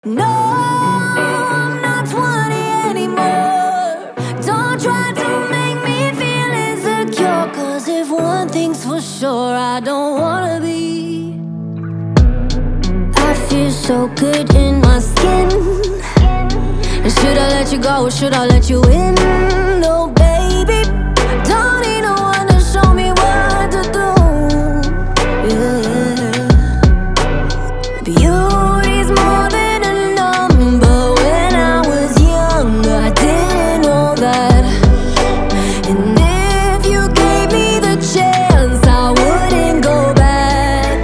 No, I'm not 20 anymore. Don't try to make me feel insecure. Cause if one thing's for sure, I don't wanna be. I feel so good in my skin. And should I let you go or should I let you in? No, baby, don't need no one to show me what to do. Yeah. Beauty's more than a number. When I was young, I didn't know that. And if you gave me the chance, I wouldn't go back.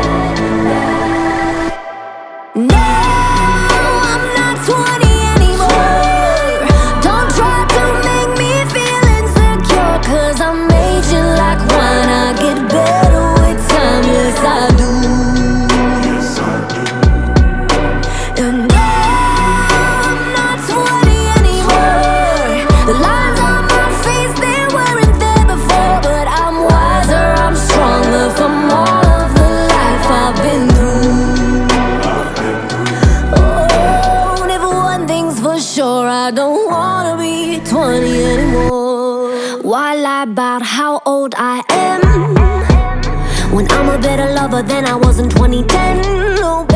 No, I'm not 20 anymore. Don't try to make me feel insecure. Cause I'm aging like wine. I get better with time, yes I do. And no, I'm not 20 anymore. The lines on my face, they weren't there before. But I'm wiser, I'm stronger from all of the life I've been through. Oh, and if one thing's for sure, I don't wanna be 20 anymore. Why lie about how old I am when I'm a better lover than I was in 2010? Oh,